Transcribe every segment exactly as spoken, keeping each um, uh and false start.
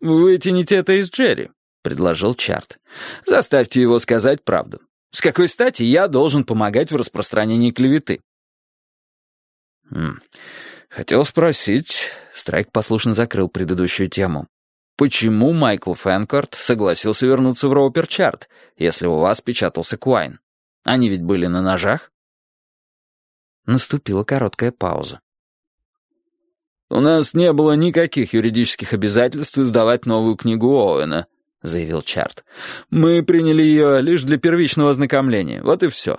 «Вытяните это из Джерри», — предложил Чарт. «Заставьте его сказать правду. С какой стати я должен помогать в распространении клеветы?» Хм. «Хотел спросить...» — Страйк послушно закрыл предыдущую тему. «Почему Майкл Фэнкорт согласился вернуться в Роупер-Чарт, если у вас печатался Куайн? Они ведь были на ножах?» Наступила короткая пауза. «У нас не было никаких юридических обязательств издавать новую книгу Оуэна», — заявил Чарт. «Мы приняли ее лишь для первичного ознакомления. Вот и все».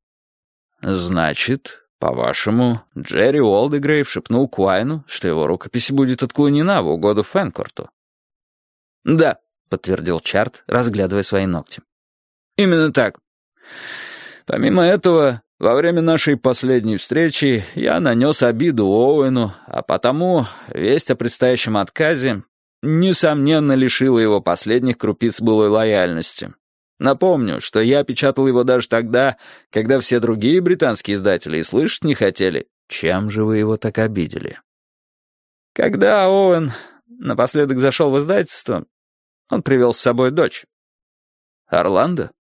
«Значит, по-вашему, Джерри Уолдегрейв шепнул Куайну, что его рукопись будет отклонена в угоду Фэнкорту?» «Да», — подтвердил Чарт, разглядывая свои ногти. «Именно так. Помимо этого, во время нашей последней встречи я нанес обиду Оуэну, а потому весть о предстоящем отказе, несомненно, лишила его последних крупиц былой лояльности. Напомню, что я печатал его даже тогда, когда все другие британские издатели и слышать не хотели. Чем же вы его так обидели?» Когда Оуэн напоследок зашел в издательство, он привел с собой дочь. «Орландо?»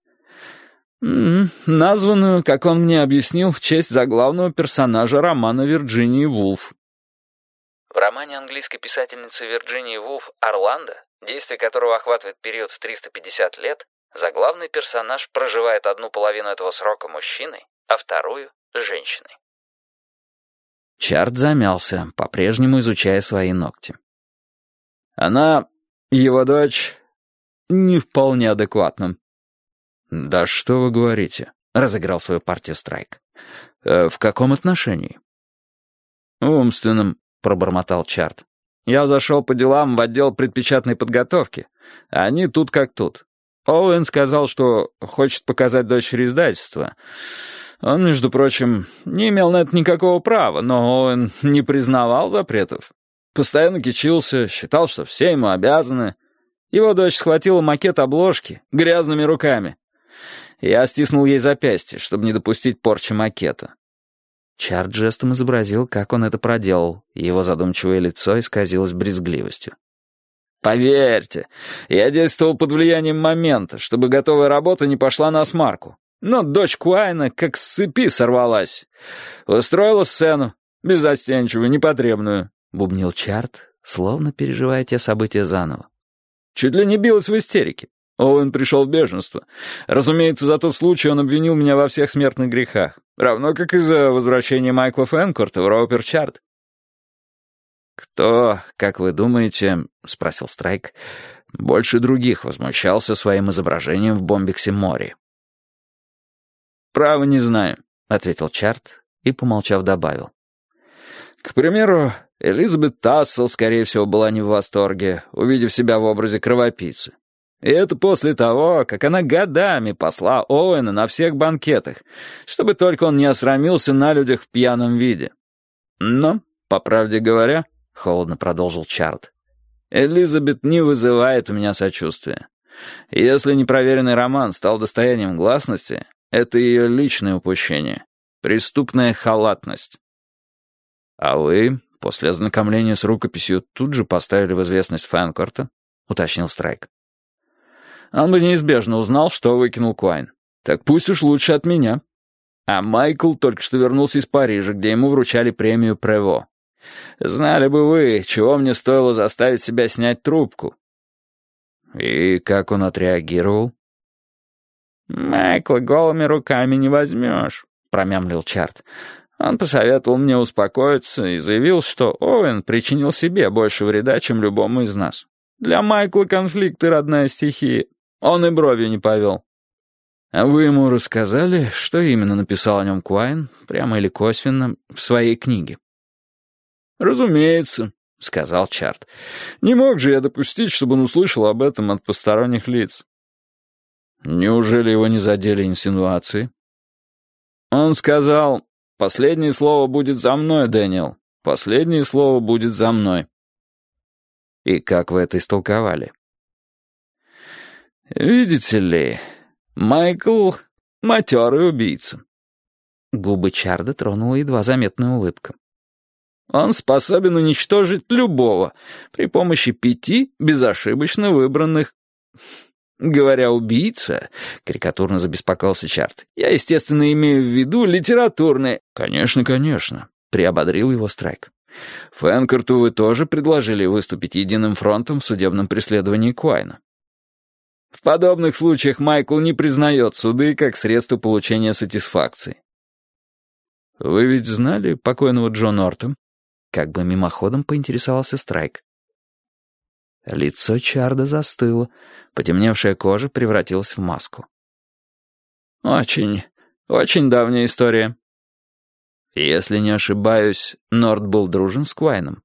Mm-hmm. Названную, как он мне объяснил, в честь заглавного персонажа романа Вирджинии Вулф. В романе английской писательницы Вирджинии Вулф «Орландо», действие которого охватывает период в триста пятьдесят лет, заглавный персонаж проживает одну половину этого срока мужчиной, а вторую — женщиной. Чарт замялся, по-прежнему изучая свои ногти. Она, его дочь, не вполне адекватна. «Да что вы говорите?» — разыграл свою партию Страйк. «Э, «В каком отношении?» «В умственном», — пробормотал Чарт. «Я зашел по делам в отдел предпечатной подготовки. А они тут как тут. Оуэн сказал, что хочет показать дочери издательства. Он, между прочим, не имел на это никакого права, но Оуэн не признавал запретов. Постоянно кичился, считал, что все ему обязаны. Его дочь схватила макет обложки грязными руками. Я стиснул ей запястье, чтобы не допустить порчи макета». Чарт жестом изобразил, как он это проделал, и его задумчивое лицо исказилось брезгливостью. «Поверьте, я действовал под влиянием момента, чтобы готовая работа не пошла на смарку. Но дочь Куайна как с цепи сорвалась. Устроила сцену, беззастенчивую, непотребную», — бубнил Чарт, словно переживая те события заново. «Чуть ли не билась в истерике. Оуэн пришел в бешенство. Разумеется, за тот случай он обвинил меня во всех смертных грехах, равно как и за возвращение Майкла Фэнкорта в Роупер-Чарт». «Кто, как вы думаете, — спросил Страйк, — больше других возмущался своим изображением в Бомбиксе Мори?» «Право не знаю», — ответил Чарт и, помолчав, добавил. «К примеру, Элизабет Тассел, скорее всего, была не в восторге, увидев себя в образе кровопийцы. И это после того, как она годами посла Оуэна на всех банкетах, чтобы только он не осрамился на людях в пьяном виде. Но, по правде говоря, — холодно продолжил Чарт, — Элизабет не вызывает у меня сочувствия. Если непроверенный роман стал достоянием гласности, это ее личное упущение, преступная халатность. А вы, после ознакомления с рукописью, тут же поставили в известность Фэнкорта, — уточнил Страйк. Он бы неизбежно узнал, что выкинул Куайн. Так пусть уж лучше от меня. А Майкл только что вернулся из Парижа, где ему вручали премию Прево. Знали бы вы, чего мне стоило заставить себя снять трубку. И как он отреагировал? «Майкла голыми руками не возьмешь», — промямлил Чарт. Он посоветовал мне успокоиться и заявил, что Оуэн причинил себе больше вреда, чем любому из нас. Для Майкла конфликты — родная стихия. Он и бровью не повел. А вы ему рассказали, что именно написал о нем Куайн, прямо или косвенно, в своей книге? «Разумеется», — сказал Чарт. «Не мог же я допустить, чтобы он услышал об этом от посторонних лиц». «Неужели его не задели инсинуации?» Он сказал: «Последнее слово будет за мной, Дэниел. Последнее слово будет за мной». «И как вы это истолковали?» «Видите ли, Майкл — матерый убийца». Губы Чарда тронула едва заметная улыбка. Он способен уничтожить любого при помощи пяти безошибочно выбранных... Говоря «убийца», — карикатурно забеспокоился Чарт, я, естественно, имею в виду литературные... «Конечно, конечно», — приободрил его Страйк. «Фэнкорту вы тоже предложили выступить единым фронтом в судебном преследовании Куайна». В подобных случаях Майкл не признает суды как средство получения сатисфакции. «Вы ведь знали покойного Джо Норта?» Как бы мимоходом поинтересовался Страйк. Лицо Чарда застыло, потемневшая кожа превратилась в маску. «Очень, очень давняя история. Если не ошибаюсь, Норт был дружен с Куайном».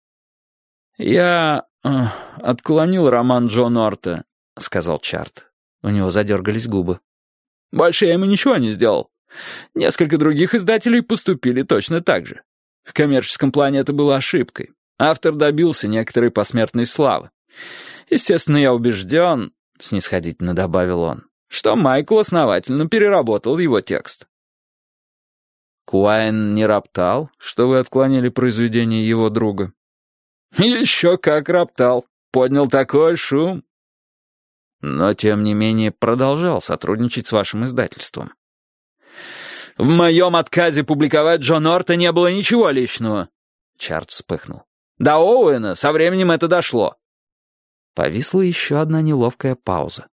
«Я э, отклонил роман Джо Норта», — сказал Чард. У него задергались губы. «Больше я ему ничего не сделал. Несколько других издателей поступили точно так же. В коммерческом плане это было ошибкой. Автор добился некоторой посмертной славы. Естественно, я убежден, — снисходительно добавил он, — что Майкл основательно переработал его текст». «Куайн не роптал, что вы отклонили произведение его друга?» «Еще как роптал. Поднял такой шум». «Но, тем не менее, продолжал сотрудничать с вашим издательством». «В моем отказе публиковать Джо Норта не было ничего личного». Чарт вспыхнул. «До Оуэна со временем это дошло». Повисла еще одна неловкая пауза.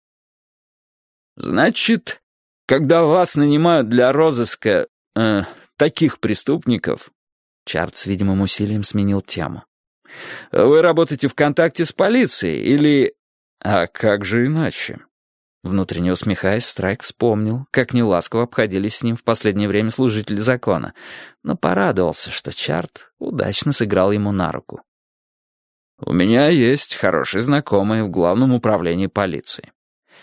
«Значит, когда вас нанимают для розыска э, таких преступников...» Чарт с видимым усилием сменил тему. «Вы работаете в контакте с полицией или...» «А как же иначе?» Внутренне усмехаясь, Страйк вспомнил, как неласково обходились с ним в последнее время служители закона, но порадовался, что Чарт удачно сыграл ему на руку. «У меня есть хорошие знакомые в главном управлении полиции.